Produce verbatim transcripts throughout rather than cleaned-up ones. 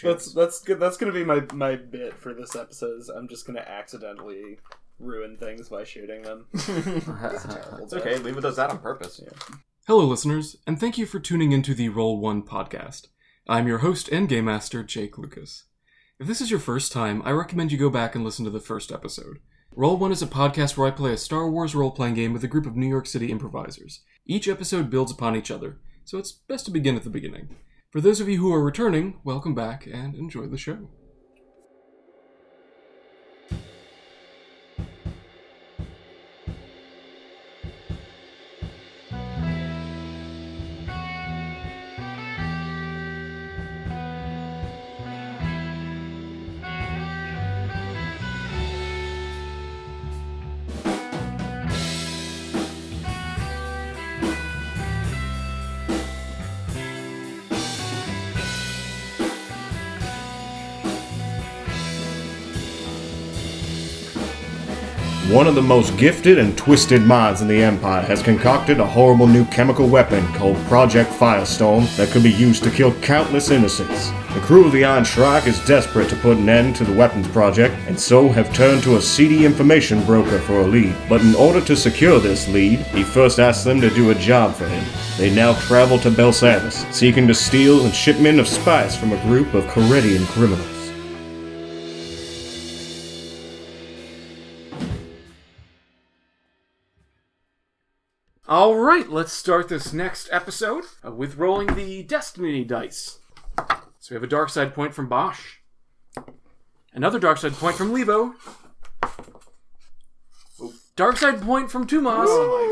That's that's good. That's gonna be my, my bit for this episode. Is I'm just gonna accidentally ruin things by shooting them. It's okay. Leave does that on purpose. Yeah. Hello, listeners, and thank you for tuning into the Roll One podcast. I'm your host and game master, Jake Lucas. If this is your first time, I recommend you go back and listen to the first episode. Roll One is a podcast where I play a Star Wars role-playing game with a group of New York City improvisers. Each episode builds upon each other, so it's best to begin at the beginning. For those of you who are returning, welcome back and enjoy the show. One of the most gifted and twisted minds in the Empire has concocted a horrible new chemical weapon called Project Firestorm that could be used to kill countless innocents. The crew of the Iron Shrike is desperate to put an end to the weapons project, and so have turned to a seedy information broker for a lead. But in order to secure this lead, he first asked them to do a job for him. They now travel to Belsavis, seeking to steal a shipment of spice from a group of Corellian criminals. All right, let's start this next episode uh, with rolling the Destiny dice. So we have a dark side point from Bosch. Another dark side point from Levo. Dark side point from Tumas.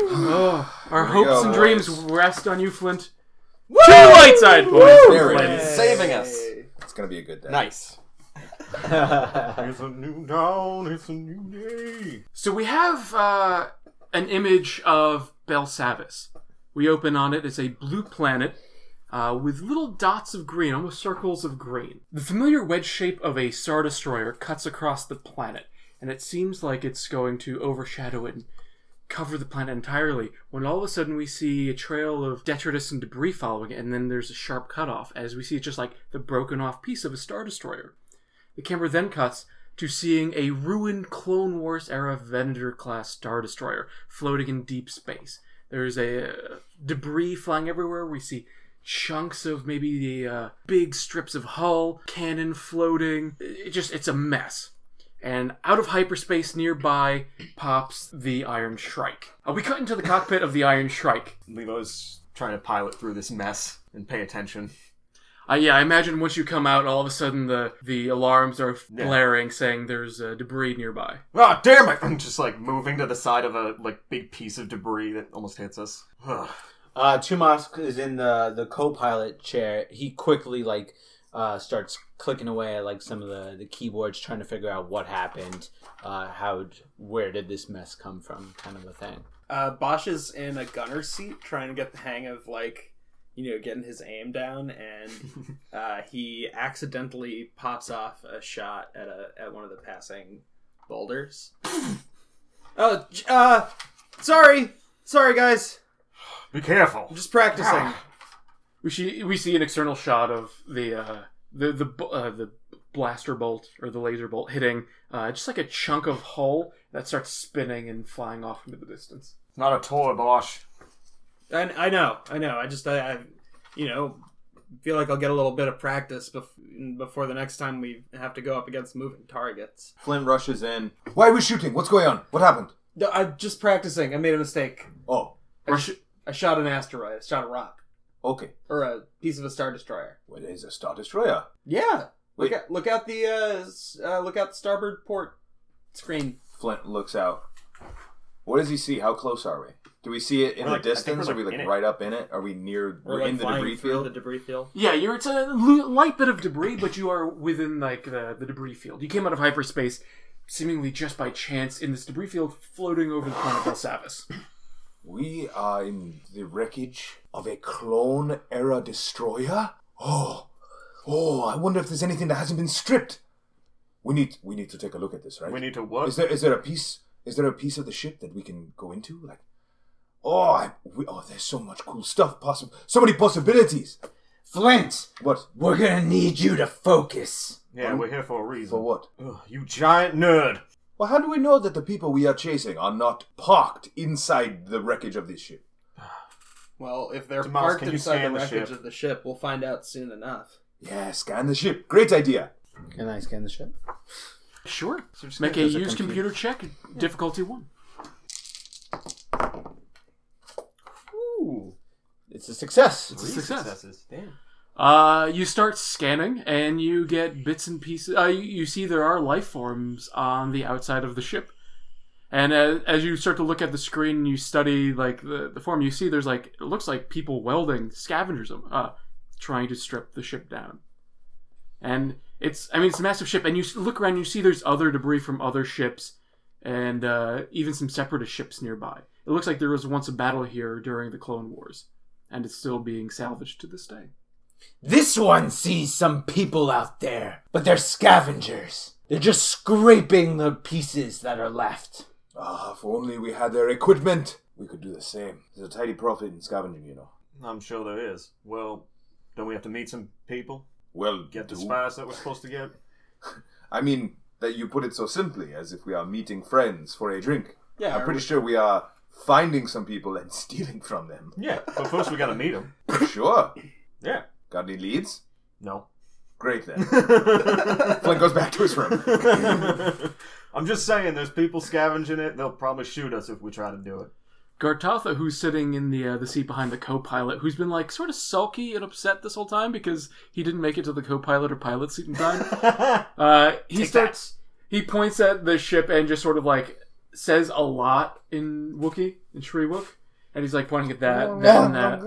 Oh, our hopes go, and boys. dreams rest on you, Flint. Woo! Two light side points from There it Flint. is. Saving us. It's gonna be a good day. Nice. It's a new dawn, it's a new day. So we have uh, an image of Belsavis. We open on it. It's a blue planet uh, with little dots of green, almost circles of green. The familiar wedge shape of a Star Destroyer cuts across the planet, and it seems like it's going to overshadow it and cover the planet entirely, when all of a sudden we see a trail of detritus and debris following it, and then there's a sharp cutoff, as we see it just like the broken off piece of a Star Destroyer. The camera then cuts to seeing a ruined Clone Wars era Venator-class Star Destroyer floating in deep space. There's a uh, debris flying everywhere. We see chunks of maybe the uh, big strips of hull, cannon floating. It just, it's a mess. And out of hyperspace nearby pops the Iron Shrike. Uh, we cut into the cockpit of the Iron Shrike. Levo's trying to pilot through this mess and pay attention. Uh, yeah, I imagine once you come out, all of a sudden the, the alarms are Yeah. blaring, saying there's uh, debris nearby. Ah, damn it! I'm just like moving to the side of a like big piece of debris that almost hits us. Uh, Tumas is in the, the co-pilot chair. He quickly, like, uh, starts clicking away at, like, some of the, the keyboards, trying to figure out what happened, uh, how, where did this mess come from, kind of a thing. Uh, Bosch is in a gunner seat, trying to get the hang of like, you know, getting his aim down, and uh, he accidentally pops off a shot at a at one of the passing boulders. oh, j- uh, sorry, sorry guys, Be careful. I'm just practicing. We see we see an external shot of the uh, the the bu- uh, the blaster bolt or the laser bolt hitting uh, just like a chunk of hull that starts spinning and flying off into the distance. It's not a toy, Bosch. I, I know, I know. I just, I, I, you know, feel like I'll get a little bit of practice bef- before the next time we have to go up against moving targets. Flint rushes in. Why are we shooting? What's going on? What happened? No, I'm just practicing. I made a mistake. Oh, I, sh- I shot an asteroid. I shot a rock. okay. Or a piece of a Star Destroyer. What is a Star Destroyer? Yeah. Look Wait. at look out the uh, s- uh, look out the starboard port screen. Flint looks out. What does he see? How close are we? Do we see it in We're the like- I think distance? we're Are we like like in it. right up in it? Are we near? We're, We're, like, in the flying debris through field. The debris field. Yeah, you're it's a l- light bit of debris, but you are within like the, the debris field. You came out of hyperspace seemingly just by chance in this debris field floating over the planet Belsavis. We are in the wreckage of a clone era destroyer. Oh, oh! I wonder if there's anything that hasn't been stripped. We need we need to take a look at this, right? We need to what? Is there is there a piece? Is there a piece of the ship that we can go into? Like, oh, I, we, oh, there's so much cool stuff possible. So many possibilities. Flint! What? We're gonna need you to focus. Yeah, we're here for a reason. For what? Ugh, you giant nerd. Well, how do we know that the people we are chasing are not parked inside the wreckage of this ship? Well, if they're Tomas, parked can you inside the scan the wreckage ship? of the ship, we'll find out soon enough. Yeah, scan the ship. Great idea. Can I scan the ship? Sure. So just Make a there's use computer- computer check, difficulty one. Ooh. It's a success. It's a Three success. successes. Damn. Uh, you start scanning, and you get bits and pieces. Uh, you, you see there are life forms on the outside of the ship. And as, as you start to look at the screen and you study like the, the form, you see there's like it looks like people welding scavengers, uh, trying to strip the ship down. And it's I mean it's a massive ship, and you look around and you see there's other debris from other ships, and uh, even some separatist ships nearby. It looks like there was once a battle here during the Clone Wars, and it's still being salvaged to this day. This one sees some people out there, but they're scavengers. They're just scraping the pieces that are left. Ah, if only we had their equipment, we could do the same. There's a tidy profit in scavenging, you know. I'm sure there is. Well, don't we have to meet some people? Well, Get the do- spies that we're supposed to get? I mean, that you put it so simply, as if we are meeting friends for a drink. Yeah, I'm are pretty we- sure we are finding some people and stealing from them. Yeah, but first we gotta meet them. Sure. Yeah. Got any leads? No. Great then. Flint goes back to his room. I'm just saying, there's people scavenging it. They'll probably shoot us if we try to do it. Gartatha, who's sitting in the uh, the seat behind the co-pilot, who's been like sort of sulky and upset this whole time because he didn't make it to the co-pilot or pilot seat in time. Uh, he Take starts. He points at the ship and just sort of like says a lot in Wookiee, in Shriwook, and he's like pointing at that, that, and that.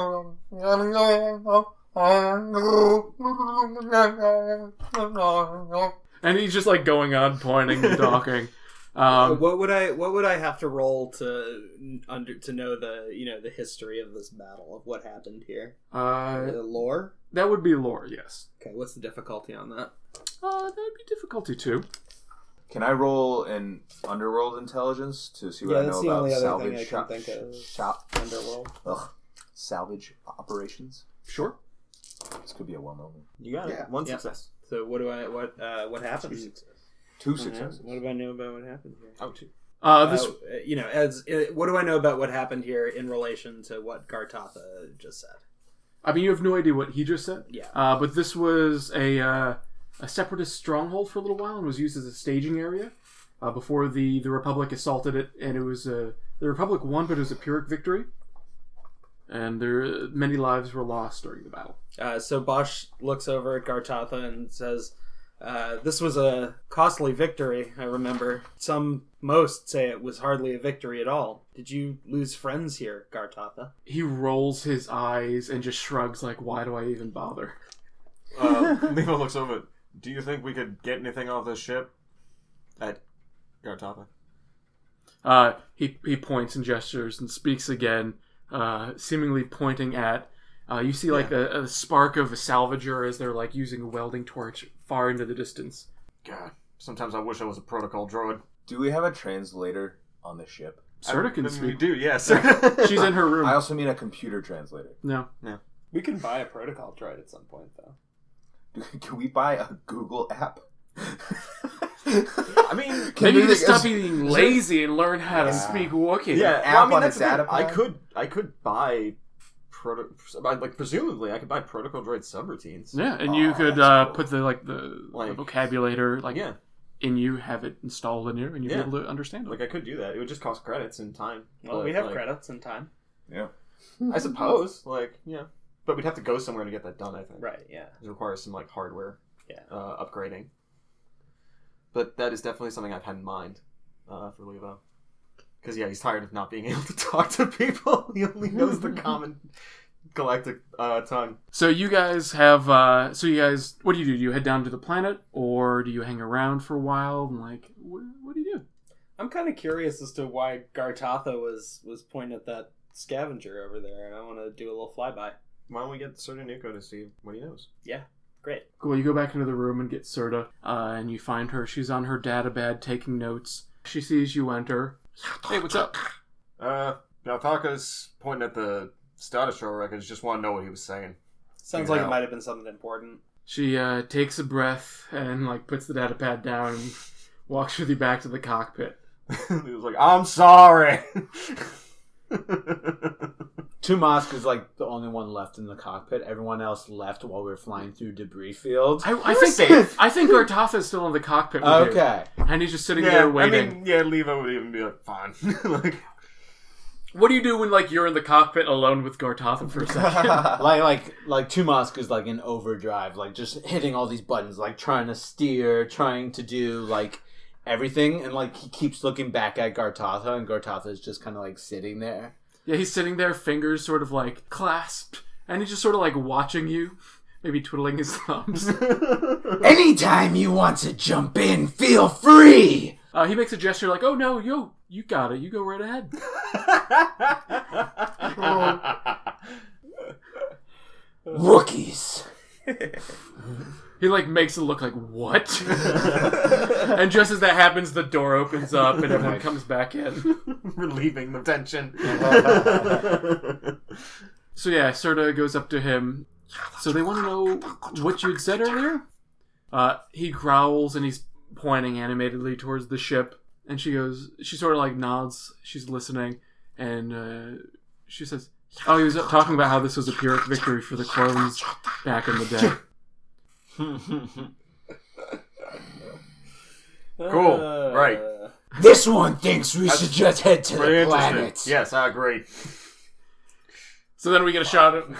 And he's just like going on pointing and talking. Uh, Um, what would I what would I have to roll to under to know the you know the history of this battle of what happened here? uh, The lore. that would be lore, yes. Okay, what's the difficulty on that? Uh, that would be difficulty too. Can I roll an underworld intelligence to see what Yeah, I that's know the about only other salvage thing I can shop, think of. shop Underworld. ugh, salvage operations? Sure. This could be a one moment. You got Yeah. it. One Yeah. success. So what do I what uh, what happened? Two What successes. happened? What do I know about what happened here? Oh, two. Uh, this Uh, you know, as uh, what do I know about what happened here in relation to what Gartatha just said? I mean, you have no idea what he just said. Yeah. Uh, but this was a uh, a separatist stronghold for a little while and was used as a staging area uh, before the, the Republic assaulted it. And it was uh, the Republic won, but it was a Pyrrhic victory. And there many lives were lost during the battle. Uh, so Bosch looks over at Gartatha and says, uh, "This was a costly victory. I remember. Some most say it was hardly a victory at all. Did you lose friends here, Gartatha?" He rolls his eyes and just shrugs like, "Why do I even bother?" Uh, Levo looks over. Do you think we could get anything off this ship? At Gartatha. Uh, he he points and gestures and speaks again, uh, seemingly pointing at. Uh, you see like a, a spark of a salvager as they're like using a welding torch far into the distance. God, sometimes I wish I was a protocol droid. Do we have a translator on the ship? Serta can I mean, we speak. do, yes. She's in her room. I also mean a computer translator. No. We can buy a protocol droid at some point, though. Can we buy a Google app? I mean, Can Maybe we you just think- stop being lazy and learn how to Yeah. speak Wookiee. yeah. app well, I mean, on that's its the thing. data I pad? could, I could buy proto, like presumably, I could buy protocol droid subroutines. Yeah, and you Oh, could that's uh, cool. put the like the, the Like- vocabulary like Yeah, in you, have it installed in you, and you'd Yeah. be able to understand it. like I could do that. It would just cost credits and time. Well, But, we have like, credits and time. Yeah. I suppose. Like, yeah, but we'd have to go somewhere to get that done. I think. Right, yeah. It requires some like hardware. Yeah. Uh, upgrading. But that is definitely something I've had in mind uh, for Levo. Because, yeah, he's tired of not being able to talk to people. He only knows the common galactic uh, tongue. So you guys have, uh, so you guys, what do you do? Do you head down to the planet, or do you hang around for a while? And like, what, what do you do? I'm kind of curious as to why Gartatha was, was pointing at that scavenger over there, and I want to do a little flyby. Why don't we get Serta Nuko to see what he knows? Great. Cool. You go back into the room and get Serta, uh, and you find her. She's on her databed taking notes. She sees you enter. Hey, what's up? Uh, now Taka's pointing at the Star Destroyer records. Just want to know what he was saying. Sounds You like know. it might have been something important. She uh, takes a breath and like puts the data pad down and walks with you back to the cockpit. He was like, I'm sorry. Tumask is like the only one left in the cockpit. Everyone else left while we were flying through debris fields. I, I think safe. I think Gartotha is still in the cockpit with you. Okay. And he's just sitting yeah, there I waiting. mean, yeah, Levo would even be like, fine. Like, What do you do when like you're in the cockpit alone with Gartotha for a second? like like like Tumask is like in overdrive, like just hitting all these buttons, like trying to steer, trying to do like everything, and like he keeps looking back at Gartotha, and Gartotha is just kind of like sitting there. Yeah, he's sitting there, fingers sort of like clasped, and he's just sort of like watching you, maybe twiddling his thumbs. Anytime you want to jump in, feel free. Uh, he makes a gesture like, "Oh no, yo, you got it. You go right ahead." Wookiees. He like makes it look like what? And just as that happens, the door opens up and everyone comes back in. relieving the tension. So yeah, Serta goes up to him. So they want to know what you had said earlier? Uh, he growls and he's pointing animatedly towards the ship. And she goes, she sort of like nods. She's listening. And uh, she says, oh, he was talking about how this was a Pyrrhic victory for the clones back in the day. Cool. Uh, Right. This one thinks we should just head to Very the interesting. planet. Yes, I agree. So then we get a shot of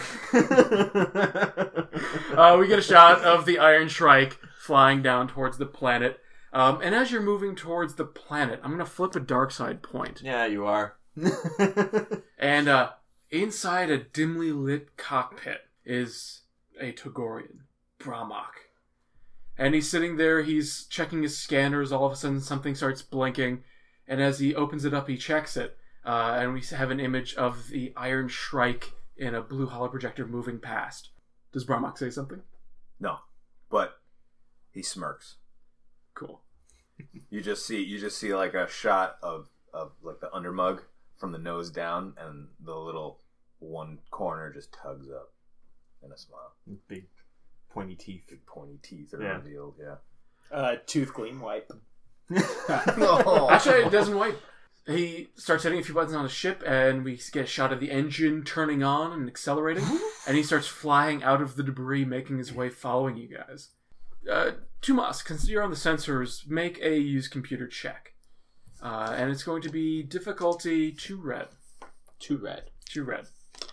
uh, we get a shot of the Iron Shrike flying down towards the planet. Um, and as you're moving towards the planet, I'm gonna flip a dark side point. Yeah, you are. And uh, inside a dimly lit cockpit is a Togorian, Bramok. And he's sitting there, he's checking his scanners, all of a sudden something starts blinking, and as he opens it up, he checks it, uh, and we have an image of the Iron Shrike in a blue holoprojector moving past. Does Bramok say something? No, but he smirks. Cool. You just see you just see like a shot of, of like the undermug from the nose down, and the little one corner just tugs up in a smile. Big pointy teeth. Big pointy teeth are Yeah. revealed. Yeah. Uh, tooth gleam white. Actually, it doesn't wait. He starts hitting a few buttons on the ship, and we get a shot of the engine turning on and accelerating, and he starts flying out of the debris, making his way, following you guys. Uh, Tumas, since you're on the sensors, make a use computer check. Uh, and it's going to be difficulty two red. Two red. Two red.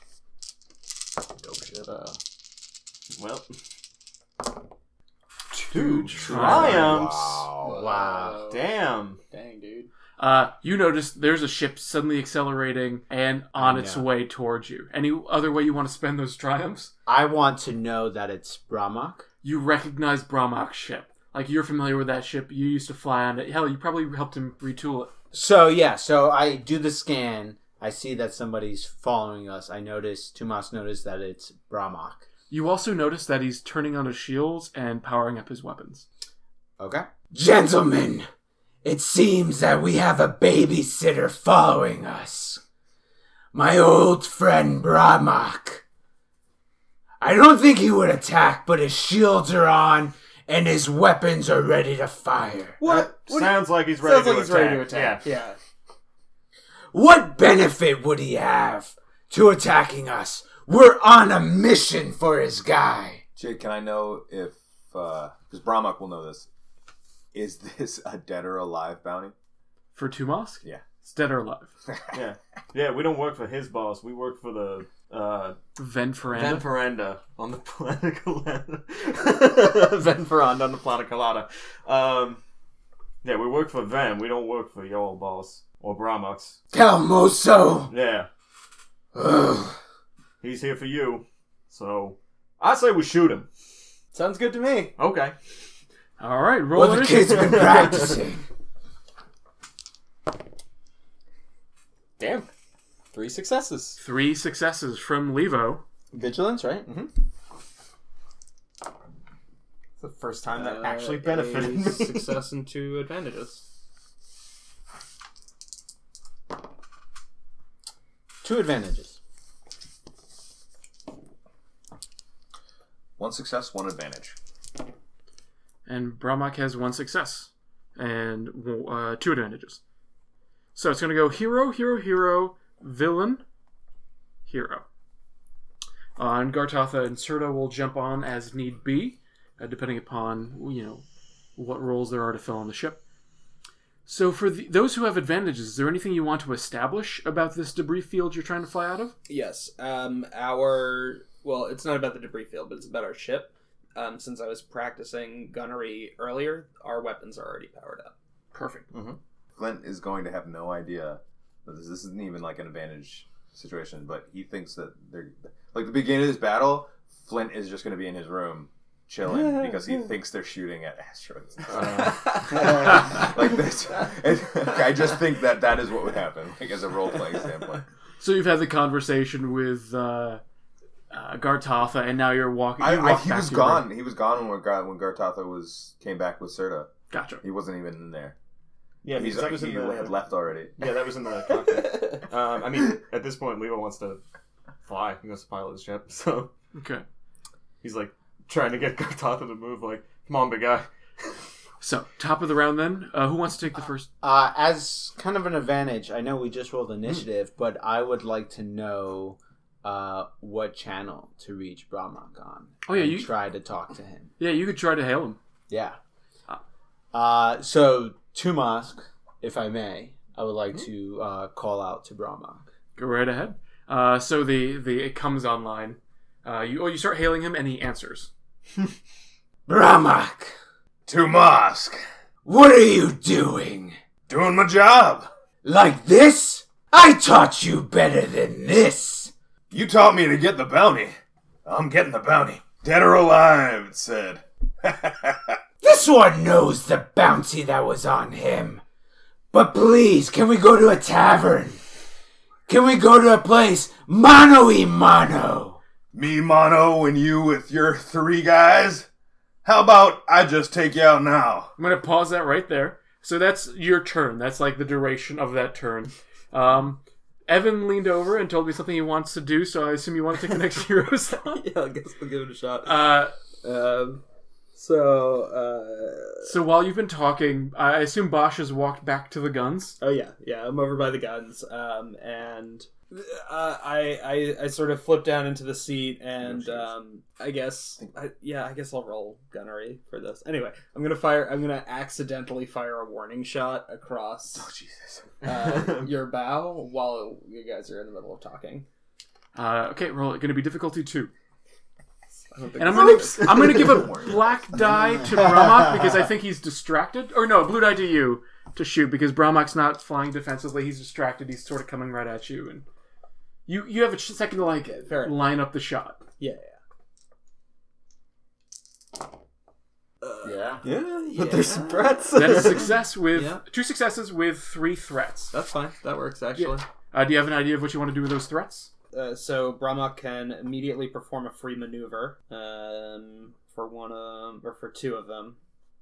Uh, Well, Two triumphs. Wow. Wow. Damn. Dang, dude. Uh, you notice there's a ship suddenly accelerating and on I its know. way towards you. Any other way you want to spend those triumphs? I want to know that it's Bramok. You recognize Bramok's ship. Like, you're familiar with that ship. You used to fly on it. Hell, you probably helped him retool it. So yeah, so I do the scan. I see that somebody's following us. I notice, Tumas noticed that it's Bramok. You also notice that he's turning on his shields and powering up his weapons. Okay. Gentlemen, it seems that we have a babysitter following us. My old friend Bramok. I don't think he would attack, but his shields are on and his weapons are ready to fire. What? what Sounds like he's ready sounds to like he's attack. ready to attack. Yeah. What benefit would he have to attacking us? We're on a mission for his guy. Jake, can I know if because Bramok will know this? Is this a dead or alive bounty? For Tumas? Yeah. It's dead or alive. Yeah. Yeah, we don't work for his boss. We work for the uh, Ven Ferranda. Ven Ferranda on the planet Colada. Ven Ferranda on the planet Colada. Um, yeah, we work for Ven. We don't work for your old boss. Or Bramok's. Calmoso. Yeah. Ugh. He's here for you. So, I say we shoot him. Sounds good to me. Okay. All right, roll Well, the kid's initiative. been practicing. Damn. Three successes. Three successes from Levo. Vigilance, right? Mm-hmm. It's the first time that Uh, actually benefited me. Success and two advantages. Two advantages. One success, one advantage. And Brahmak has one success and uh, two advantages. So it's going to go hero, hero, hero, villain, hero. Uh, and Gartotha and Serta will jump on as need be, uh, depending upon, you know, what roles there are to fill on the ship. So for the, those who have advantages, is there anything you want to establish about this debris field you're trying to fly out of? Yes. Um, our... Well, it's not about the debris field, but it's about our ship. Um, since I was practicing gunnery earlier, our weapons are already powered up. Perfect. Mm-hmm. Flint is going to have no idea that this, this isn't even like an advantage situation, but he thinks that they're... Like, the beginning of this battle, Flint is just going to be in his room chilling because he thinks they're shooting at asteroids. Uh, like this. I just think that that is what would happen, like, as a role-playing standpoint. So you've had the conversation with uh, uh, Gartotha, and now you're walking. I, you I, walk he back was to your gone. room. He was gone when Gar- when Gartotha was came back with Serta. Gotcha. He wasn't even in there. Yeah, He's, because that was he in the... had left already. Yeah, that was in the cockpit. um, I mean, at this point, Leo wants to fly. He wants to pilot the ship, so... Okay. He's, like, trying to get Gartotha to move, like, come on, big guy. So, top of the round then. Uh, who wants to take the first? Uh, as kind of an advantage, I know we just rolled initiative, mm. but I would like to know uh, what channel to reach Brahmak on. Oh, yeah, and you... try to talk to him. Yeah, you could try to hail him. Yeah. Uh, so, Tumask, if I may, I would like mm-hmm. to uh, call out to Brahmak. Go right ahead. Uh, so the, the it comes online. Uh, you oh you start hailing him and he answers. Brahmak, Tumask, what are you doing? Doing my job. Like this? I taught you better than this. You taught me to get the bounty. I'm getting the bounty. Dead or alive, it said. This one knows the bounty that was on him. But please, can we go to a tavern? Can we go to a place mano y mano? Me mano and you with your three guys? How about I just take you out now? I'm going to pause that right there. So that's your turn. That's like the duration of that turn. Um, Evan leaned over and told me something he wants to do, so I assume you want to take the next hero slot? Yeah, I guess I'll give it a shot. Uh, um, so, uh... So while you've been talking, I assume Bosch has walked back to the guns? Oh, yeah. Yeah, I'm over by the guns. Um, and uh, I, I I sort of flip down into the seat, and um, I guess... I, yeah, I guess I'll roll gunnery for this. Anyway, I'm going to fire... I'm going to accidentally fire a warning shot across oh, Jesus. uh, your bow while you guys are in the middle of talking. Uh, okay, roll it. Going to be difficulty two. And I'm gonna I'm gonna give a black die to Brahmak because I think he's distracted. Or no, a blue die to you to shoot because Brahmak's not flying defensively. He's distracted. He's sort of coming right at you, and you you have a second to like Fair line up the shot. Yeah, yeah. Uh, yeah. Yeah, yeah. but there's some threats. That is success with Yeah. two successes with three threats. That's fine. That works, actually. Yeah. Uh, do you have an idea of what you want to do with those threats? Uh, so Brahmak can immediately perform a free maneuver um, for one of, or for two of them,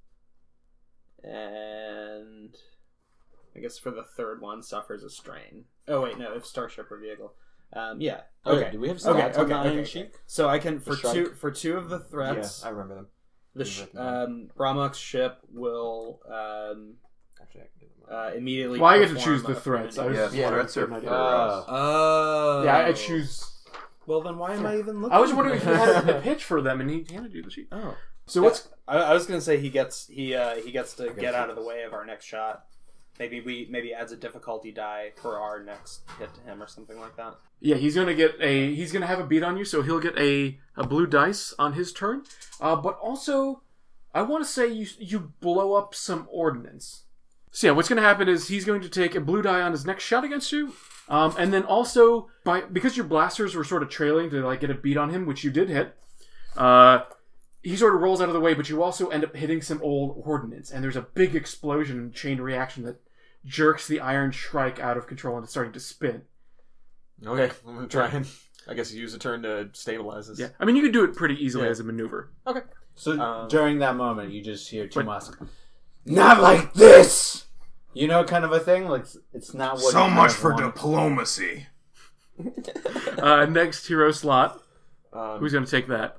and I guess for the third one suffers a strain. Oh wait, no, if starship or vehicle. Um, yeah. Okay. Oh, do we have Okay. stats on Okay. the Iron Okay. Sheik? So I can for strike? two for two of the threats. Yeah, I remember them. The sh- um, Brahmak's ship will um, Actually, I can do them. uh, immediately. Well, I get to perform choose the a free threats. I was maneuver. just Yeah, wondering threats if you are had an for idea. us. Oh. Yeah, I choose. Well, then why am I even looking? I was wondering if you at had it? a pitch for them, and he handed you the sheet. Oh. So what's I, I was gonna say he gets he uh, he gets to get out of the way of our next shot. Maybe we maybe adds a difficulty die for our next hit to him or something like that. Yeah, he's gonna get a he's gonna have a beat on you, so he'll get a, a blue dice on his turn. Uh, but also, I want to say you you blow up some ordnance. So yeah, what's gonna happen is he's going to take a blue die on his next shot against you, um, and then also by because your blasters were sort of trailing to like get a beat on him, which you did hit. Uh, he sort of rolls out of the way, but you also end up hitting some old ordnance, and there's a big explosion and chain reaction that jerks the Iron Shrike out of control and it's starting to spin. Okay, I'm gonna try and I guess use a turn to stabilize this. Yeah, I mean you can do it pretty easily Yeah. as a maneuver. Okay. So Um, during that moment, you just hear But- Tumask. Not like this. You know, kind of a thing. Like it's not what. So you kind much of for want. diplomacy. Uh, next hero slot. Um, Who's going to take that?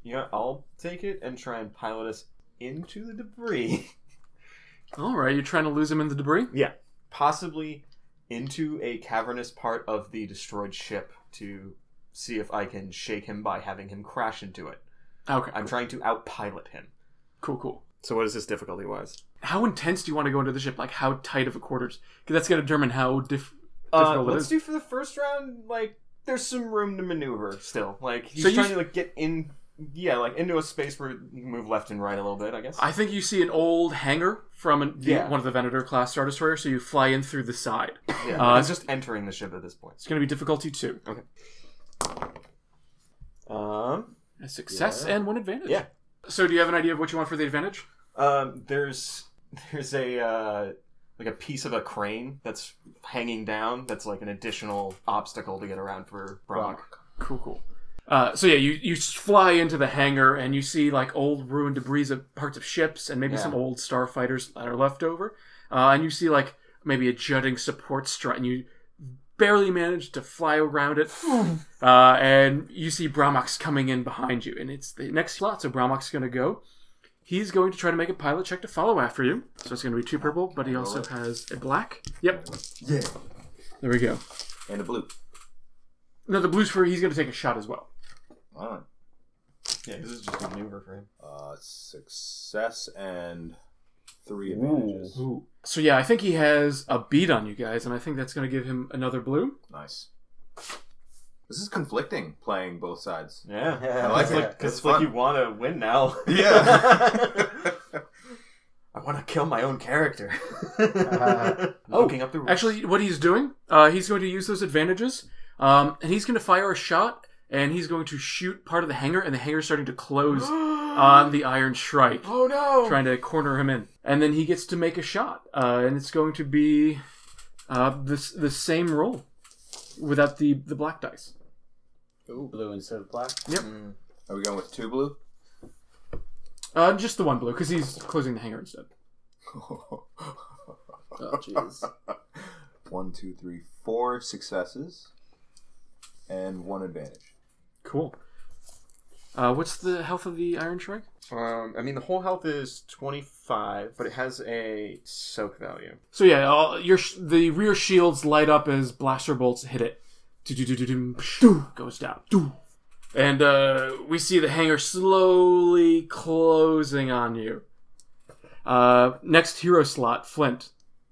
Yeah, I'll take it and try and pilot us into the debris. All right, you're trying to lose him in the debris? Yeah. Possibly into a cavernous part of the destroyed ship to see if I can shake him by having him crash into it. Okay. I'm trying to outpilot him. Cool, cool. So what is this difficulty-wise? How intense do you want to go into the ship? Like, how tight of a quarters? Because that's going to determine how diff- Uh, difficult it let's is. do for the first round, like, there's some room to maneuver still. Like, he's So you trying s- to, like, get in, yeah, like, into a space where you can move left and right a little bit, I guess. I think you see an old hangar from an, the, Yeah. one of the Venator class Star Destroyers, so you fly in through the side. yeah, uh, it's just entering the ship at this point. It's going to be difficulty two. Um, A success Yeah. and one advantage. Yeah. So do you have an idea of what you want for the advantage? um, there's, there's a, uh, like a piece of a crane that's hanging down that's, like, an additional obstacle to get around for Brock. Cool, cool. Uh, so yeah, you, you fly into the hangar and you see like old ruined debris of parts of ships and maybe Yeah. some old starfighters that are left over. Uh, and you see like maybe a jutting support strut and you barely manage to fly around it. uh, and you see Brahmox coming in behind you. And it's the next slot, so Brahmox is going to go. He's going to try to make a pilot check to follow after you. So it's going to be two purple, but he also has a black. Yep. Yeah. There we go. And a blue. No, the blue's for he's going to take a shot as well. Alright. Yeah, this is just a maneuver for him. Uh, success and three advantages. Ooh. So yeah, I think he has a beat on you guys, and I think that's going to give him another blue. Nice. This is conflicting, playing both sides. Yeah. Yeah. I like It's it. like, It's it's like fun. you want to win now. Yeah. I want to kill my own character. Uh, Looking up the rules. Actually, what he's doing, uh, he's going to use those advantages, um, and he's going to fire a shot, and he's going to shoot part of the hangar, and the hangar's starting to close on the Iron Shrike, Oh no! trying to corner him in. And then he gets to make a shot, uh, and it's going to be uh, the the same roll without the the black dice. Ooh, blue instead of black. Yep. Are we going with two blue? Uh, just the one blue because he's closing the hangar instead. Oh, jeez. One, two, three, four successes and one advantage. Cool. Uh, what's the health of the Iron Shrike? Um, I mean, the whole health is twenty-five, but it has a soak value. So yeah, all, your sh- the rear shields light up as blaster bolts hit it. Do-do-do-do-dum, shoo, goes down. Do. And uh, we see the hangar slowly closing on you. Uh, next hero slot, Flint.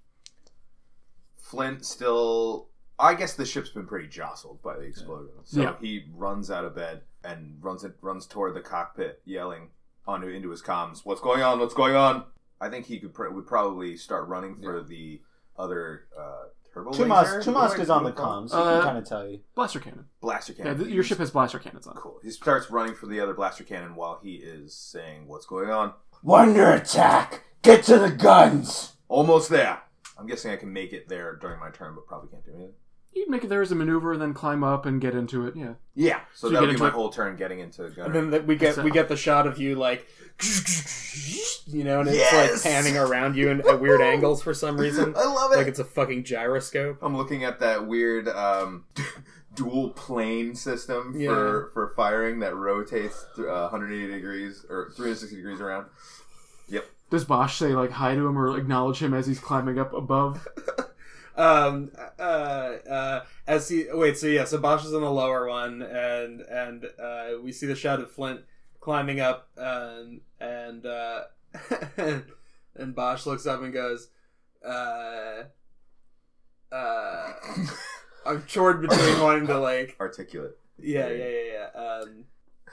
Flint still... I guess the ship's been pretty jostled by the explosion. So Yeah. he runs out of bed and runs it runs toward the cockpit, yelling onto into his comms, "What's going on? What's going on?" I think he could pr- would probably start running for the other uh, turbo Tumask, laser. Tumask is on the What do I call it? comms. He Uh, can kind of tell you. Blaster cannon. Blaster Yeah, cannon. th- your ship has blaster cannons on. Cool. He starts running for the other blaster cannon while he is saying, "What's going on?" Wonder attack! Get to the guns! Almost there. I'm guessing I can make it there during my turn, but probably can't do anything. You can make it there as a maneuver, then climb up and get into it. Yeah. Yeah, so, So you that'll get be into my it- whole turn getting into And gunner. then the, we get So- we get the shot of you like, you know, and it's Yes! like panning around you in, at weird angles for some reason, I love it. like it's a fucking gyroscope. I'm looking at that weird um, dual plane system Yeah. for, for firing that rotates th- uh, one hundred eighty degrees or three hundred sixty degrees around. Yep. Does Bosch say like hi to him or acknowledge him as he's climbing up above? Um. Uh. Uh. As he wait. So yeah. So Bosch is in the lower one, and and uh, we see the shot of Flint climbing up, and and uh, and Bosch looks up and goes, uh, uh, I'm torn between wanting to like, Articulate. yeah, yeah, yeah, yeah. Um,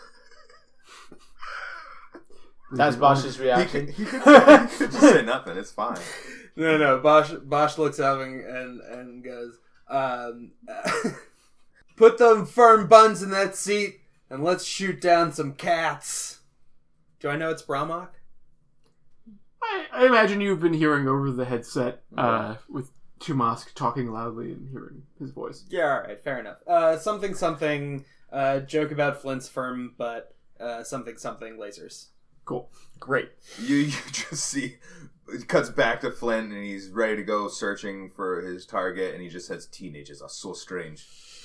That's Bosch's He reaction. could, he, could, he could just say nothing. It's fine. no, no. Bosch Bosch looks up and and, and goes, um, put them firm buns in that seat, and let's shoot down some cats. Do I know it's Brahmok? I, I imagine you've been hearing over the headset uh, with Tumask talking loudly and hearing his voice. Yeah, all right, fair enough. Uh, something, something, uh, joke about Flint's firm, but uh, something, something lasers. Cool. Great. You you just see It cuts back to Flint, and he's ready to go searching for his target, and he just says, "Teenagers are so strange."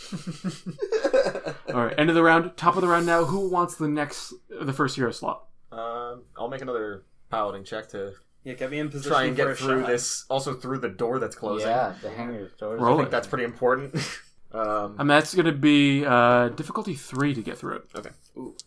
All right, end of the round, top of the round now. Who wants the next, the first hero slot? Um, I'll make another piloting check to Yeah, get me in position try and for get a through shot. this. Also through the door that's closing. Yeah, the hangar doors. Roll I think it. that's pretty important. um, I mean, that's going to be uh, difficulty three to get through it. okay. Ooh.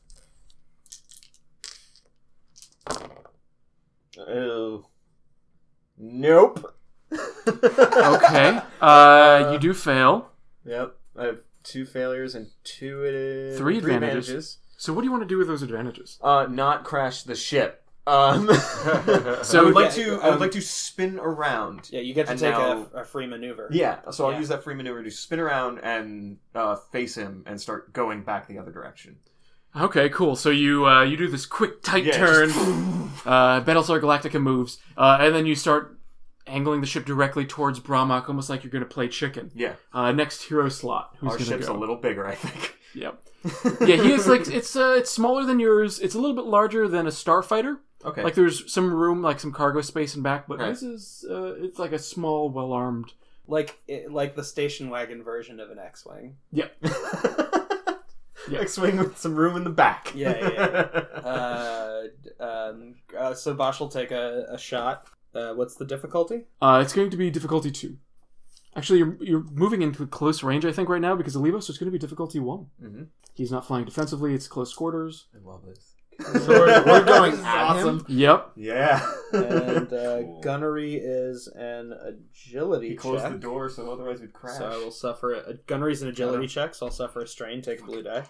Oh. Nope. Okay, uh, you do fail. Yep. I have two failures and two it Three advantages. So what do you want to do with those advantages? Uh, not crash the ship. Um, So- so I would like Yeah, to. I would um, like to spin around. Yeah, you get to And take now- a, a free maneuver. Yeah. So I'll Yeah. use that free maneuver to spin around and uh, face him and start going back the other direction. Okay, cool. So you uh, you do this quick, tight Yeah, turn. just- uh, Battlestar Galactica moves, uh, and then you start angling the ship directly towards Brahmak, almost like you're going to play chicken. Yeah. Uh, next hero slot. Who's Our going to ship's go? a little bigger, I think. Yep. Yeah, he is like it's uh, it's smaller than yours. It's a little bit larger than a starfighter. Okay. Like there's some room, like some cargo space in back, but Right. this is uh, it's like a small, well armed. Like it, like the station wagon version of an X-wing. Yep. Yeah. X-wing with some room in the back. Yeah, yeah, Uh, um, uh, so Bosch will take a, a shot. Uh, what's the difficulty? Uh, it's going to be difficulty two. Actually, you're you're moving into close range, I think, right now because of Levo, so it's going to be difficulty one. Mm-hmm. He's not flying defensively; it's close quarters. I love this. So we're, we're going This is at awesome. him. Yep. Yeah. And uh, Cool. gunnery is an agility He closed check. the door, so otherwise we'd crash. So I will suffer a, gunnery is an agility check, so I'll suffer a strain. Take a blue die.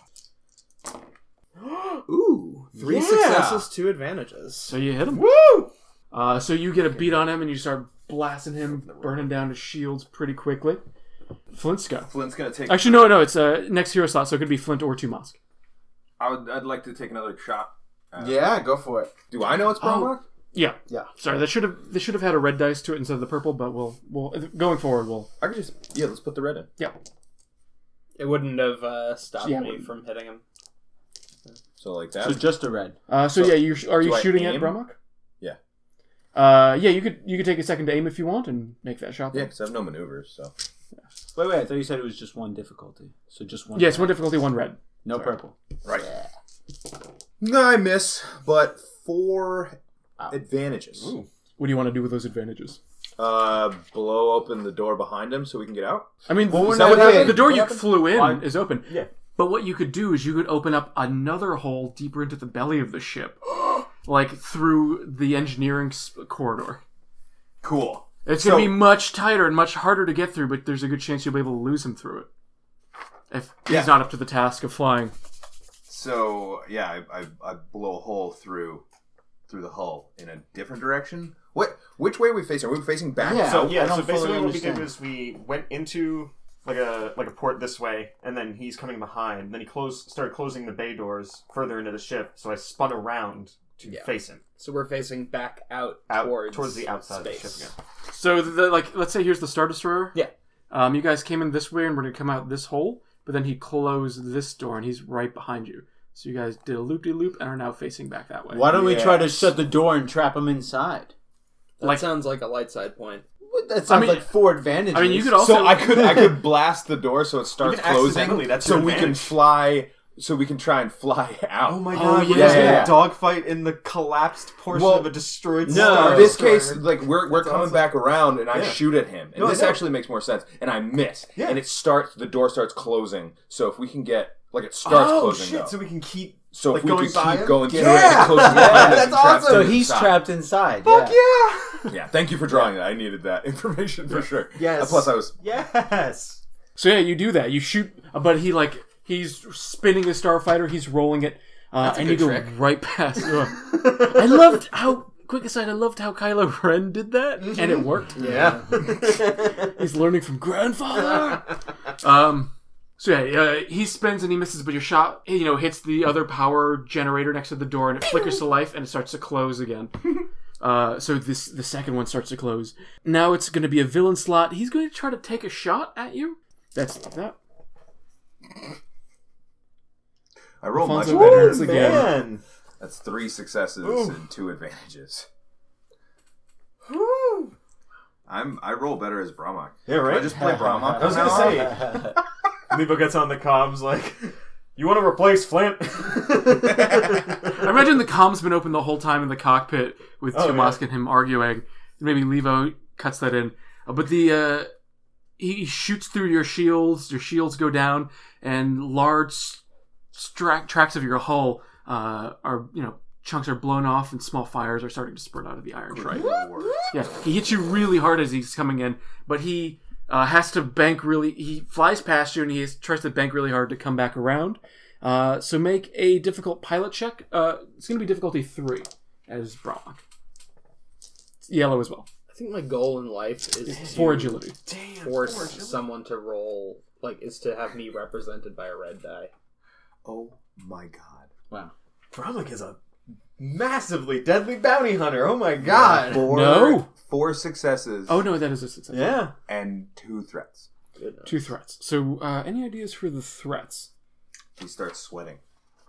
Ooh, three Yeah. successes, two advantages. So you hit him. Woo! Uh, so you get a beat on him, and you start blasting him, burning down his shields pretty quickly. Flint's go. Flint's gonna take. Actually, no, no, it's uh, next hero slot, so it could be Flint or Tumask. I would. I'd like to take another shot. Uh, Yeah, go for it. Do I know it's Brahma? Yeah, Yeah. sorry, that should have they should have had a red dice to it instead of the purple, but we'll we'll going forward we'll I could just. Yeah, let's put the red in. yeah. It wouldn't have uh, stopped Yeah, it me wouldn't. from hitting him. So like that. So just a red. Uh, so, So, yeah, you are you do I shooting at aim? Brahmak? Yeah. Uh, yeah, you could you could take a second to aim if you want and make that shot. Yeah, because I have no maneuvers. So Wait, wait. I thought you said it was just one difficulty. So just one. Yeah, it's red. one difficulty, one red. No Sorry. purple. right. No, I miss, but four Wow. advantages. Ooh. What do you want to do with those advantages? Uh, blow open the door behind him so we can get out. I mean, Well, the, we're not the- in. the door What you happened? flew in Why- is open. Yeah. But what you could do is you could open up another hole deeper into the belly of the ship, like through the engineering s- corridor. Cool. It's going to So- be much tighter and much harder to get through, but there's a good chance you'll be able to lose him through it. If Yeah. he's not up to the task of flying. So yeah, I, I I blow a hole through through the hull in a different direction. What? Which way are we facing? Are we facing back? Yeah. So I yeah, don't so basically fully what we did understand. was we went into like a like a port this way, and then he's coming behind. Then he closed started closing the bay doors further into the ship. So I spun around to Yeah. face him So we're facing back out, out towards towards the outside space. of the ship again. So, the, like, let's say here's the Star Destroyer. Yeah. Um, you guys came in this way and we're going to come out this hole, but then he closed this door and he's right behind you. So you guys did a loop-de-loop and are now facing back that way. Why don't we try to Yes. shut the door and trap him inside? That Like- sounds like a light side point. What? That sounds mean- like four advantages. I mean, you could also... So I could I could blast the door so it starts Even closing. accidentally, that's so your we can advantage. fly. So we can try and fly out. Oh my Oh, god! yeah. We're just Yeah, gonna yeah. dogfight in the collapsed portion Well, of a destroyed No, star. in this destroyer. case, like we're we're That's coming awesome. back around, and I Yeah. shoot at him, and No, I this know. actually makes more sense. And I miss, Yeah. and it starts. The door starts closing. So if we can get like it starts oh closing, shit! though. So we can keep. So like, if we going could by keep him? going through Yeah. it, it closes Yeah, behind us that's and traps awesome. So us he's inside. trapped inside. Fuck yeah. yeah! Yeah, thank you for drawing that. I needed that information for sure. Yes. Uh, plus, I was Yes. So yeah, you do that. You shoot, but he, like, he's spinning the Starfighter, he's rolling it, uh, That's a and you good go trick. right past. Ugh. I loved how, quick aside, I loved how Kylo Ren did that, and it worked. Yeah. He's learning from grandfather. um, so yeah, uh, he spins and he misses, but your shot, you know, hits the other power generator next to the door, and it flickers to life, and it starts to close again. Uh, so this the second one starts to close. Now it's going to be a villain slot. He's going to try to take a shot at you. That's that. I roll much Alfonso better. Once again. Man. That's three successes Ooh. and two advantages. I'm I roll better as Brahmak. Yeah, right. Can I just play Brahmak. I was gonna say. Levo gets on the comms like, "You want to replace Flint?" I imagine the comm's been open the whole time in the cockpit with Oh, Tumask yeah. and him arguing. Maybe Levo cuts that in. Uh, but the uh, he shoots through your shields. Your shields go down, and large stra- tracts of your hull uh, are, you know, chunks are blown off, and small fires are starting to spurt out of the Iron Shrike. Yeah, he hits you really hard as he's coming in, but he uh, has to bank really. He flies past you, and he has, tries to bank really hard to come back around. Uh, so make a difficult pilot check. Uh, it's going to be difficulty three as Brahmak. Yellow as well. I think my goal in life is to For agility. force someone to roll, like, is to have me represented by a red die. Oh my god. Wow. Brahmak is a massively deadly bounty hunter. Oh my god. Four, No. Four successes. Oh, no, that is a success. Yeah. And two threats. Goodness. Two threats. So, uh, any ideas for the threats? He starts sweating.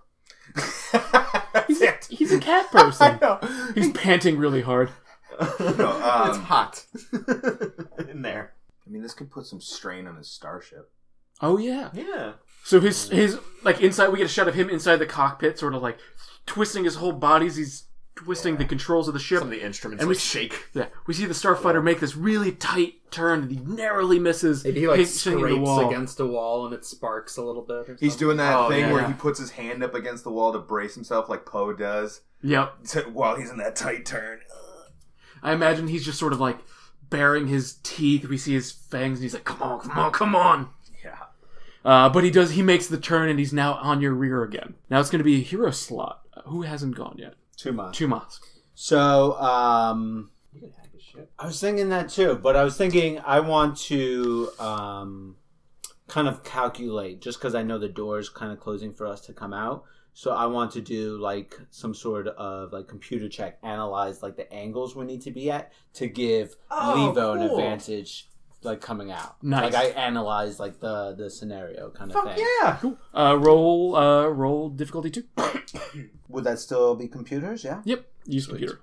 He's a, he's a cat person. know. He's panting really hard. No, um, it's hot in there. I mean, this could put some strain on his starship. Oh, yeah. Yeah. So his, his like, inside, we get a shot of him inside the cockpit, sort of like twisting his whole body as he's twisting the controls of the ship. Some of the instruments And like we- shake. Yeah, we see the starfighter make this really tight turn that he narrowly misses. Maybe he, like, hitting the scrapes wall. against a wall and it sparks a little bit or something. He's doing that Oh, thing yeah. where he puts his hand up against the wall to brace himself, like Poe does, Yep. to, while he's in that tight turn. I imagine he's just sort of like baring his teeth. We see his fangs, and he's like, "Come on, come on, come on!" Yeah. Uh, but he does. He makes the turn, and he's now on your rear again. Now it's going to be a hero slot. Uh, who hasn't gone yet? Tuma. Tumask. So, um, I was thinking that too, but I was thinking I want to um, kind of calculate, just because I know the door's kind of closing for us to come out. So I want to do like some sort of like computer check, analyze like the angles we need to be at to give Oh, Levo an cool. advantage, like coming out. Nice. Like I analyze like the the scenario kind of Fuck thing. yeah. Cool. Uh, roll. Uh, roll difficulty two. Would that still be computers? Yeah. Yep. Use computer.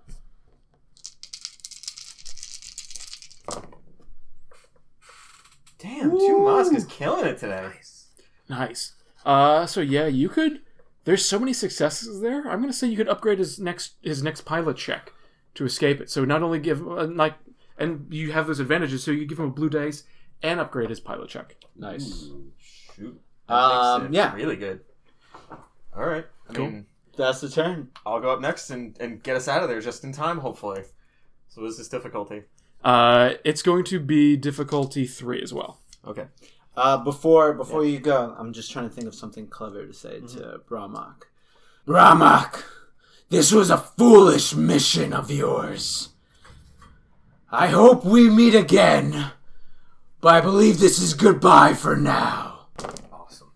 Damn, Tumask is killing it today. Nice. Uh, so yeah, you could. There's so many successes there. I'm gonna say you could upgrade his next his next pilot check to escape it. So not only give uh, like, and you have those advantages. So you give him a blue dice and upgrade his pilot check. Nice. Shoot. That Um, makes it yeah. really good. All right. I Cool. mean, That's the turn. I'll go up next and, and get us out of there just in time, hopefully. So what is this difficulty? Uh, it's going to be difficulty three as well. Okay. Uh, before before you go, I'm just trying to think of something clever to say to Brahmak. Brahmak, this was a foolish mission of yours. I hope we meet again, but I believe this is goodbye for now. Awesome.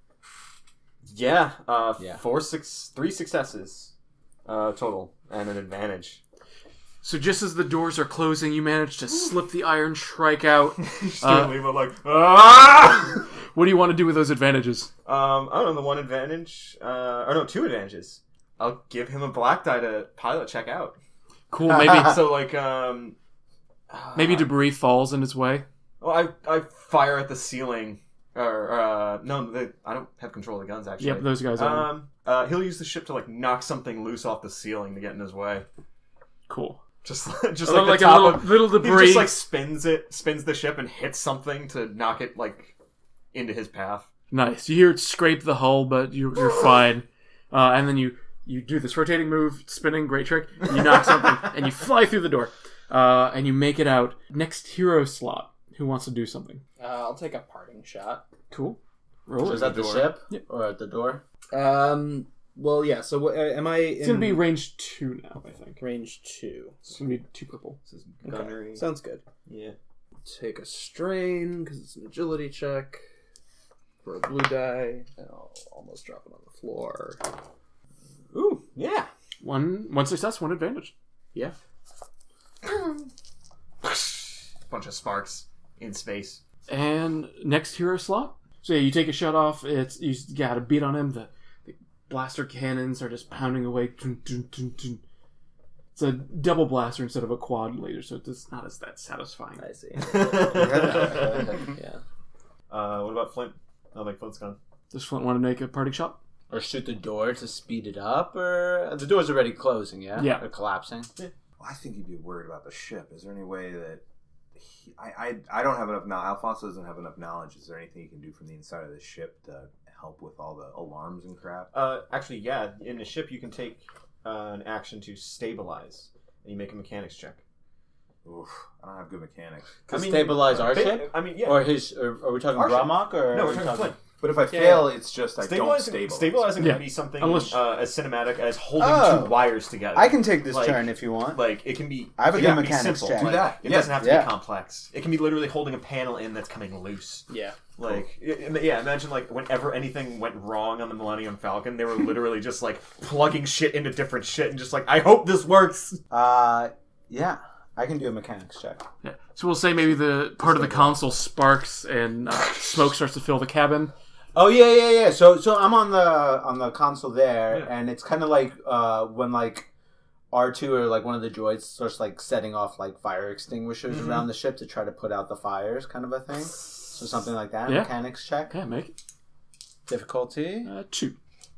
Yeah. Uh, Yeah. Four, six, three successes uh, total and an advantage. So just as the doors are closing, you manage to slip the Iron Shrike out. Just Uh, leave it like, ah! What do you want to do with those advantages? Um, I don't know, the one advantage, uh, or no, two advantages. I'll give him a black die to pilot check out. Cool. Maybe So, like, um... uh, maybe debris falls in its way. Well, I, I fire at the ceiling, or, uh, no, they, I don't have control of the guns, actually. Yep, those guys are Um, uh, he'll use the ship to, like, knock something loose off the ceiling to get in his way. cool. Just, just A like, little- the a top little, of... little He debris. just, like, spins it, spins the ship and hits something to knock it, like, into his path. Nice. You hear it scrape the hull, but you're, you're fine. Uh, and then you, you do this rotating move, spinning, great trick. You knock something, and you fly through the door. Uh, and you make it out. Next hero slot. Who wants to do something? Uh, I'll take a parting shot. Cool. Roll So it. is that the door. ship Yep. or at the door? Um. Well, yeah. So, uh, am I? In It's going to be range two now, I think. range two? It's going to be two purple. This is Okay. gunnery. Sounds good. Yeah. Take a strain because it's an agility check for a blue die, and I'll almost drop it on the floor. Ooh, yeah. One, one success, one advantage. Yeah. Bunch of sparks in space. And next hero slot. So yeah, you take a shot off. It's you got a beat on him. The, the blaster cannons are just pounding away. Dun, dun, dun, dun. It's a double blaster instead of a quad laser, so it's not as that satisfying. I see. uh, Yeah. what about Flint? Oh, like Flint's gone. Does Flint want to make a parting shot? Or shoot the door to speed it up, or the door's already closing, yeah? Yeah. Or collapsing. Well, I think he'd be worried about the ship. Is there any way that he, I, I I don't have enough now. Alfonso doesn't have enough knowledge. Is there anything he can do from the inside of the ship to help with all the alarms and crap? Uh, actually, yeah. In the ship, you can take uh, an action to stabilize, and you make a mechanics check. Oof, I don't have good mechanics. To I mean, stabilize our ba- ship? I mean, yeah. Or his, or, are we talking Our ship. Brahmak, or? no, are we're we talking Flint. But if I Yeah. fail, it's just I don't Stabilizing, stabilize. stabilizing Yeah. can be something Unless- uh, as cinematic as holding Oh. two wires together. I can take this Like- turn if you want. Like, it can be... I have a it good can be mechanics simple. check. Do Like, that. It Yeah. doesn't have to Yeah. be complex. It can be literally holding a panel in that's coming loose. Yeah. Like, i- i- yeah, imagine, like, whenever anything went wrong on the Millennium Falcon, they were literally just, like, plugging shit into different shit and just like, I hope this works! Uh, yeah. I can do a mechanics check. Yeah. So we'll say maybe the part of the console sparks and uh, smoke starts to fill the cabin. Oh yeah, yeah, yeah. So, so I'm on the on the console there, Yeah. and it's kind of like uh, when like R two or like one of the droids starts like setting off like fire extinguishers Mm-hmm. around the ship to try to put out the fires, kind of a thing. So something like that. Yeah. Mechanics check. Yeah, make it. Difficulty. Uh, two.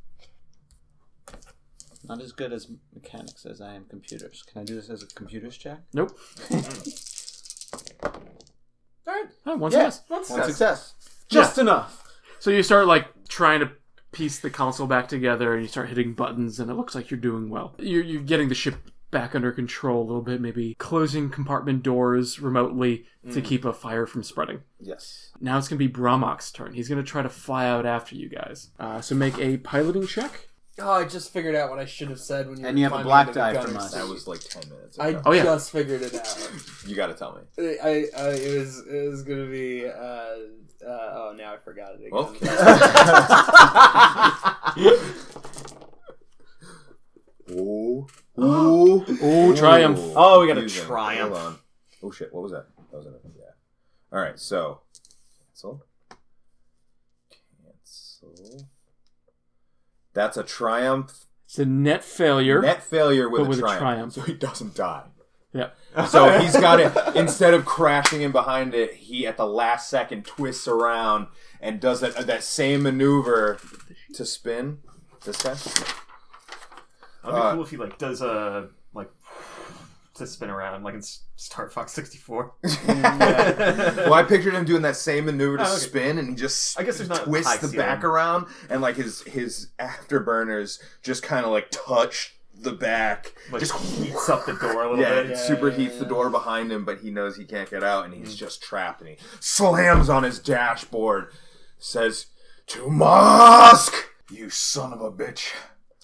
Not as good as mechanics as I am computers. Can I do this as a computers check? Nope. Alright. Oh, one Yeah. success. One success. Just enough. So you start like trying to piece the console back together, and you start hitting buttons, and it looks like you're doing well. You're, you're getting the ship back under control a little bit, maybe closing compartment doors remotely to keep a fire from spreading. Yes. Now it's going to be Brahmak's turn. He's going to try to fly out after you guys. Uh, so make a piloting check. Oh, I just figured out what I should have said when you And were you have a climbing black into the die gunner from us. seat. That was like ten minutes I ago. Oh, yeah. just figured it out. You got to tell me. I, I it was it was gonna be uh, uh oh now I forgot it again. Oh, oh, Oh, triumph. Oh, we got a Confusing. triumph. Hold on. Oh shit! What was that? That was it. Yeah. All right. So cancel. Cancel. That's a triumph. It's a net failure. Net failure with, But a, with a triumph. triumph. So he doesn't die. Yeah. So he's got it. Instead of crashing in behind it, he at the last second twists around and does that that same maneuver to spin. This guy. That'd be Uh, cool if he, like, does a, like, to spin around, like in Star Fox sixty-four. Well, I pictured him doing that same maneuver to Oh, okay. spin, and he just I guess there's not high twists the ceiling. back around, and like his his afterburners just kind of like touch the back, Like, just heats up the door a little yeah, bit. it superheats the door behind him, but he knows he can't get out, and he's just trapped, and he slams on his dashboard, says, "To Mosque, you son of a bitch."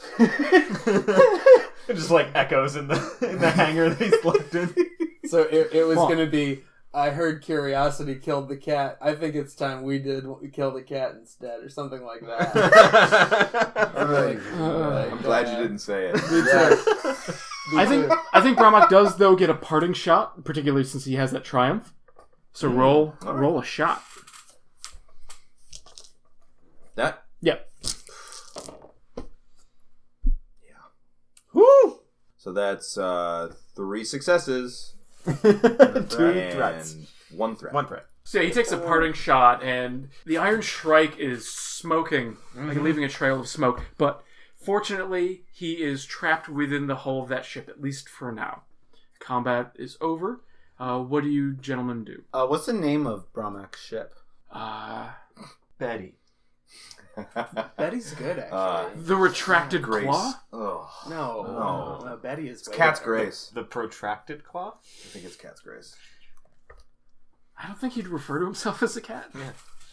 It just, like, echoes in the in the hangar that he's left in. So it, it was Well- gonna be. I heard curiosity killed the cat. I think it's time we did kill the cat instead, or something like that. I'm, Like, I'm glad you didn't say it. I think I think Brahmak does though get a parting shot, particularly since he has that triumph. So roll roll a shot. That Yep. Woo! So that's uh, three successes. Two and threats. One threat. One threat. So yeah, he takes a parting shot, and the Iron Shrike is smoking, like leaving a trail of smoke. But fortunately, he is trapped within the hull of that ship, at least for now. Combat is over. Uh, what do you gentlemen do? Uh, what's the name of Brahmak's ship? Uh, Betty. Betty's good, actually. Uh, the Retracted Grace. Claw? Ugh. no, no. no, Betty is. It's way Cat's better. Grace. The protracted claw? I think it's Cat's Grace. I don't think he'd refer to himself as a cat. Yeah,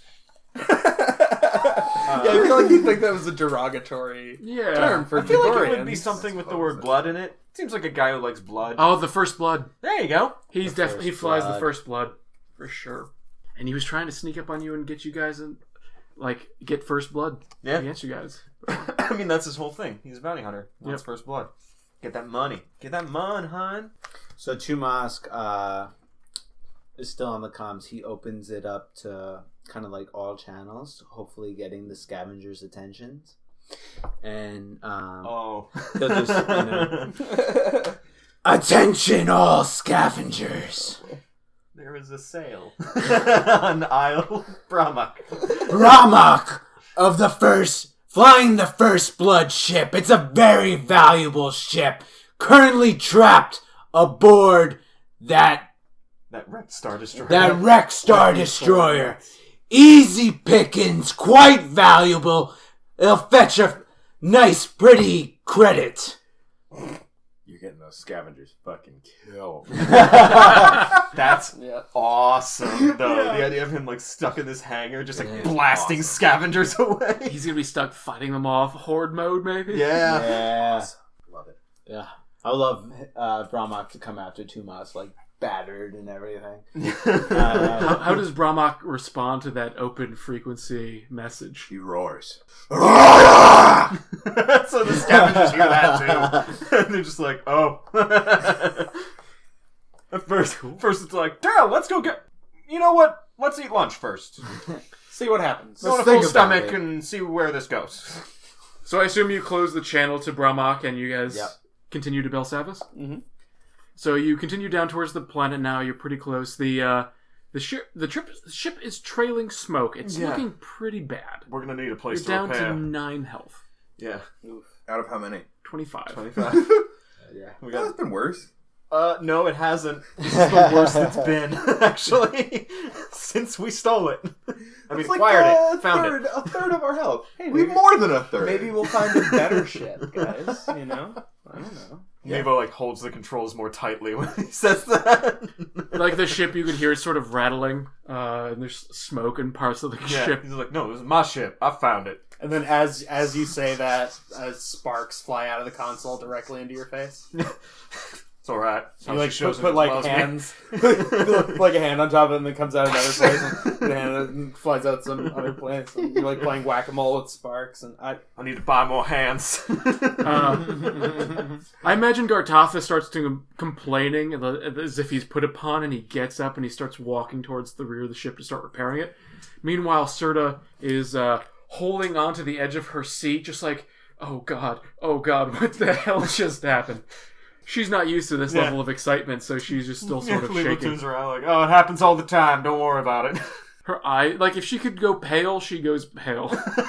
I feel like you'd think that was a derogatory Yeah. term for I feel like it would Jaborians. be something with the word blood in it. Seems like a guy who likes blood. Oh, the First Blood. There you go. He's The definitely he First flies the Blood. First Blood for sure. And he was trying to sneak up on you and get you guys in, like get First Blood Yeah. against you guys. I mean, that's his whole thing. He's a bounty hunter. Wants Yep. first blood. Get that money. Get that mon, hun. So Chumask uh, is still on the comms. He opens it up to kind of like all channels, hopefully getting the scavengers' attentions. And um, Oh. he'll just, you know, Attention all scavengers. There is a sale on Isle Bramok. Bramok of the first, flying the First Blood ship. It's a very valuable ship. Currently trapped aboard that That wrecked Star Destroyer. that wrecked Star Destroyer. Easy pickings, quite valuable. It'll fetch a nice, pretty credit. You're getting those scavengers fucking killed. That's Yeah. awesome, though. The idea of him, like, stuck in this hangar, just, like, Yeah. blasting Awesome. scavengers away. He's gonna be stuck fighting them off horde mode, maybe. Yeah. Yeah. Love it. Yeah. I would love uh, Bramok to come after Tumas, like, battered and everything. How, Uh, how does Bramok respond to that open frequency message? He roars. So the scavengers hear that, too. And they're just like, oh. At first, first it's like, Daryl, let's go get... You know what? Let's eat lunch first. See what happens. Go on a think full about stomach it. and see where this goes. So I assume you close the channel to Bramok and you guys Yep. continue to Belsavis? Mhm. So you continue down towards the planet now. You're pretty close. The uh, the ship the trip ship is trailing smoke. It's Yeah. looking pretty bad. We're gonna need a place You're to down repair. to nine health. Yeah. Out of how many? twenty-five. twenty-five. yeah. We Well, got... it's been worse. Uh, no, it hasn't. This is the worst it's been, actually, since we stole it. I mean, It's like acquired a it, found third, it. A third of our health. Hey, we maybe- more than a third. Maybe we'll find a better ship, guys. You know? I don't know. Mavo, like, holds the controls more tightly when he says that. Like the ship, you can hear it sort of rattling. Uh, and there's smoke and parts of the Yeah, ship. he's like, no, this is my ship. I found it. And then as as you say that, uh, sparks fly out of the console directly into your face. It's alright. You like put, put like hands, put, like a hand on top of it, and then comes out another place, and the hand flies out some other place. And you're like playing whack a mole with sparks, and I. I need to buy more hands. Uh, I imagine Gartatha starts to complaining as if he's put upon, and he gets up and he starts walking towards the rear of the ship to start repairing it. Meanwhile, Serta is uh, holding onto the edge of her seat, just like, oh god, oh god, what the hell just happened? She's not used to this Yeah. level of excitement, so she's just still sort of shaking. turns around like, oh, it happens all the time. Don't worry about it. Her eye, like if she could go pale, she goes pale.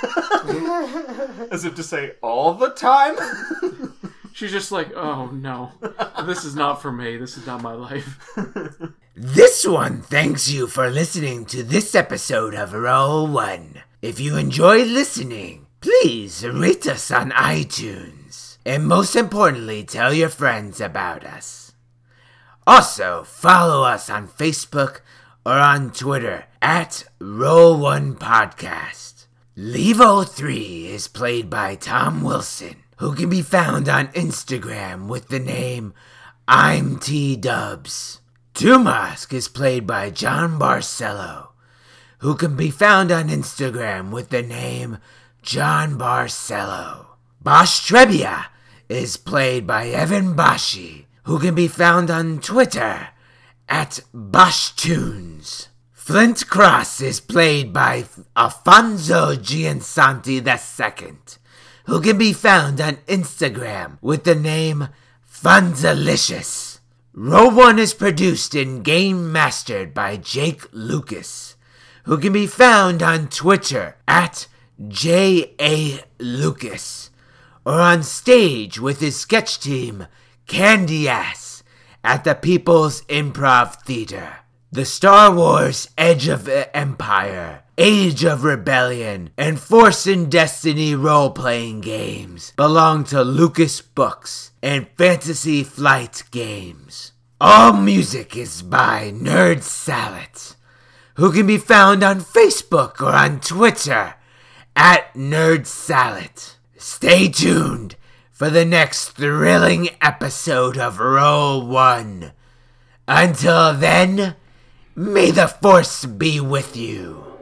As if to say, all the time? She's just like, oh no, this is not for me. This is not my life. This one thanks you for listening to this episode of Roll One. If you enjoyed listening, please rate us on iTunes. And most importantly, tell your friends about us. Also, follow us on Facebook or on Twitter at Roll One Podcast. Levo three is played by Tom Wilson, who can be found on Instagram with the name I'm T Dubs. Tumask is played by John Barcelo, who can be found on Instagram with the name John Barcelo. Bosch Trebia is played by Evan Bashi, who can be found on Twitter at BoschTunes. Flint Cross is played by Alfonso Giansanti the Second, who can be found on Instagram with the name Funzalicious. Roll One is produced and game mastered by Jake Lucas, who can be found on Twitter at J A Lucas, or on stage with his sketch team, Candy Ass, at the People's Improv Theater. The Star Wars Edge of Empire, Age of Rebellion, and Force and Destiny role-playing games belong to Lucas Books and Fantasy Flight Games. All music is by Nerd Salad, who can be found on Facebook or on Twitter at Nerd Salad. Stay tuned for the next thrilling episode of Roll One. Until then, may the Force be with you.